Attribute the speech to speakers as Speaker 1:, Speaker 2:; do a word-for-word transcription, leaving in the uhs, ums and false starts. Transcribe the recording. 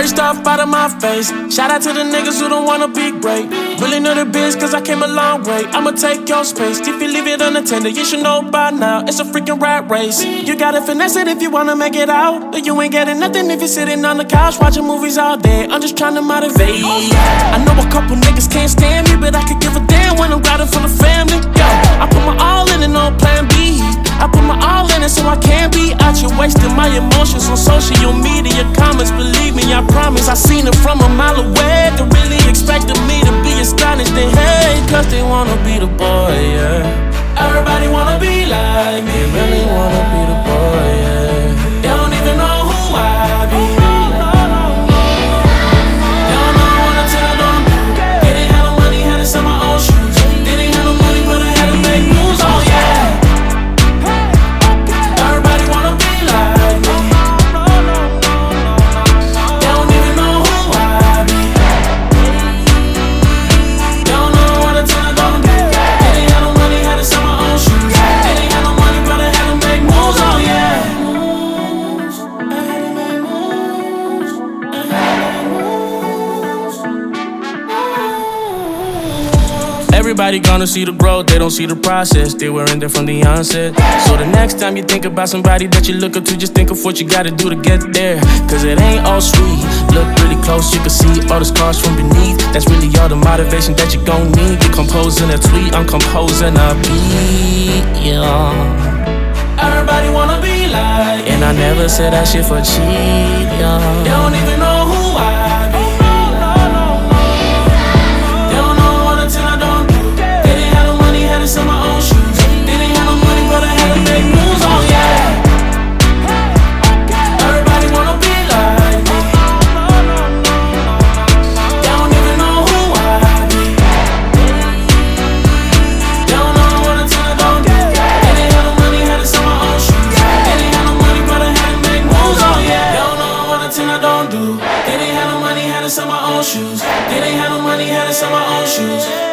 Speaker 1: stuff out of my face. Shout out to the niggas who don't wanna be great. Really know the biz cause I came a long way. I'ma take your space. If you leave it unattended, you should know by now. It's a freaking rat race. You gotta finesse it if you wanna make it out. But you ain't getting nothing if you're sitting on the couch watching movies all day. I'm just trying to motivate. I know a couple niggas can't stand me, but I could give a damn when I'm riding for the family. Yo, I put my all in and no plan B. I put my all in it so I can't be out here wasting my emotions on social media comments. Believe me, I promise I seen it from a mile away. They really expected me to be astonished. They hate cause they wanna be the boy, yeah. Everybody wanna be like me, really wanna be the boy, yeah. They don't even know who I be. They don't know what I tell them. They didn't have no money, had to sell my own shoes. They didn't have no money, but I had to make moves, oh yeah. Everybody gonna see the growth, they don't see the process. They were in there from the onset. So the next time you think about somebody that you look up to, just think of what you gotta do to get there. Cause it ain't all sweet. Look really close, you can see all the scars from beneath. That's really all the motivation that you gon' need. You're composing a tweet, I'm composing a beat, yeah. Everybody wanna be like, and I never said that shit for cheap, yeah. They don't even know who I be. Had to sell my own shoes. They didn't have no money, but I had to make moves, oh yeah. Everybody wanna be like me. They don't even know who I be. They don't know what until I don't do. They didn't have no money, had to sell my own shoes. They didn't have no money, but I had to make moves, oh yeah. They don't know what until I don't do. They didn't have no money, had to sell my own shoes. They didn't have no money, had to sell my own shoes.